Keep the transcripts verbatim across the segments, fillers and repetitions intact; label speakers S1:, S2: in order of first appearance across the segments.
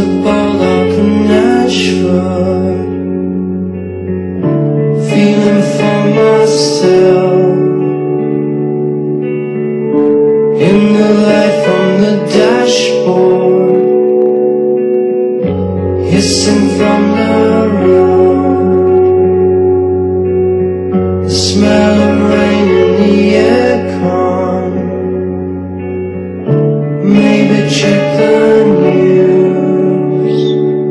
S1: ball like a Nashville, feeling for myself in the light from the dashboard, hissing from the road, the smell of rain in the aircon. Maybe check the news,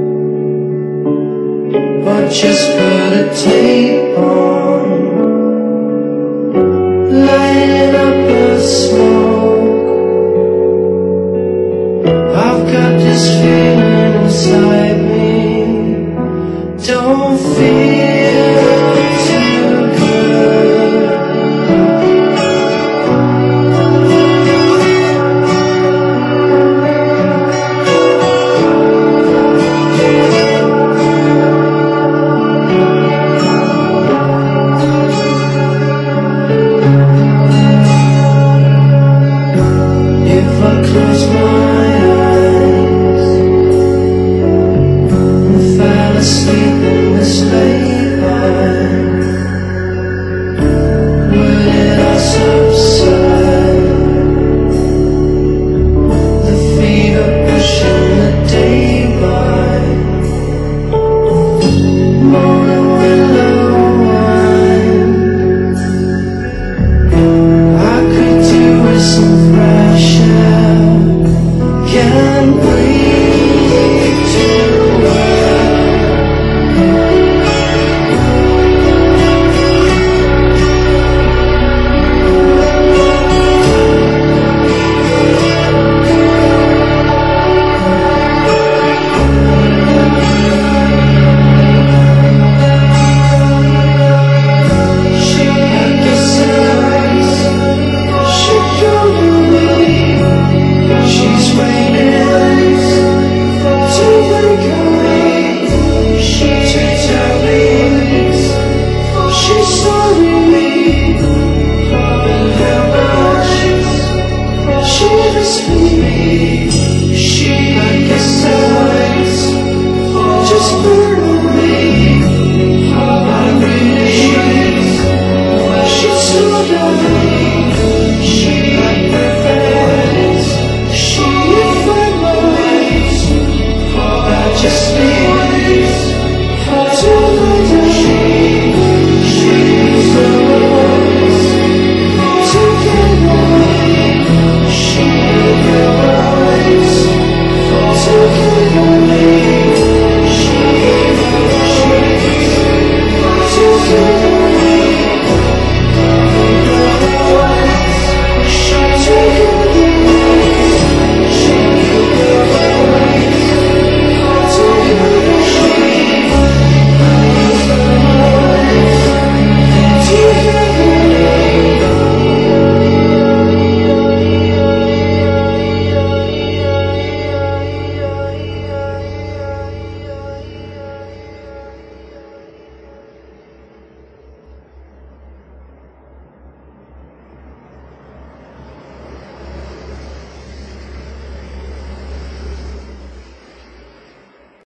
S1: or just put a tape on, lighting up a smoke. I've got this feeling inside me, don't feel too good. If I close my eyes and fall asleep